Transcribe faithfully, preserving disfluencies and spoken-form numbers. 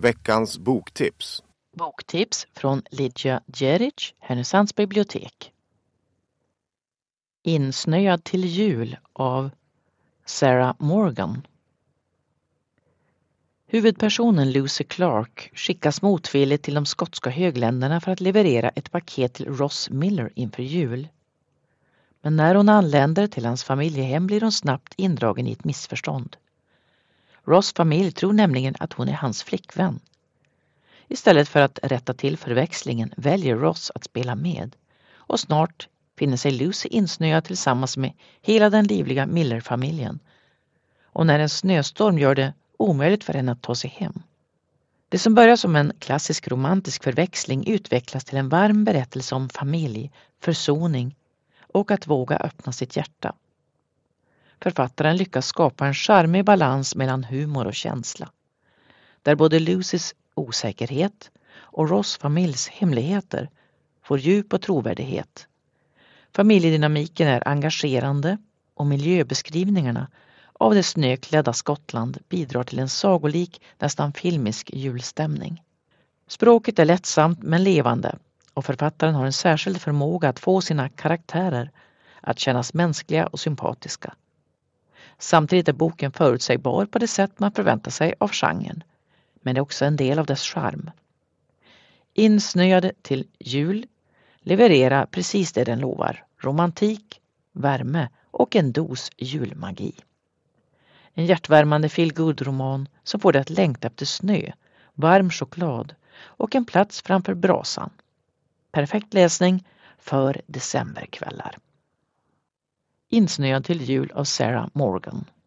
Veckans boktips. Boktips från Lydia Djeric, Härnösands bibliotek. Insnöad till jul av Sarah Morgan. Huvudpersonen Lucy Clark skickas motvilligt till de skotska högländerna för att leverera ett paket till Ross Miller inför jul. Men när hon anländer till hans familjehem blir hon snabbt indragen i ett missförstånd. Ross familj tror nämligen att hon är hans flickvän. Istället för att rätta till förväxlingen väljer Ross att spela med. Och snart finner sig Lucy insnöad tillsammans med hela den livliga Miller-familjen. Och när en snöstorm gör det omöjligt för henne att ta sig hem. Det som börjar som en klassisk romantisk förväxling utvecklas till en varm berättelse om familj, försoning och att våga öppna sitt hjärta. Författaren lyckas skapa en charmig balans mellan humor och känsla. Där både Lucys osäkerhet och Ross familjs hemligheter får djup och trovärdighet. Familjedynamiken är engagerande och miljöbeskrivningarna av det snöklädda Skottland bidrar till en sagolik, nästan filmisk julstämning. Språket är lättsamt men levande och författaren har en särskild förmåga att få sina karaktärer att kännas mänskliga och sympatiska. Samtidigt är boken förutsägbar på det sätt man förväntar sig av genren, men det är också en del av dess charm. Insnöade till jul levererar precis det den lovar: romantik, värme och en dos julmagi. En hjärtvärmande feel-good-roman som får dig att längta efter snö, varm choklad och en plats framför brasan. Perfekt läsning för decemberkvällar. Insnöad till jul av Sarah Morgan.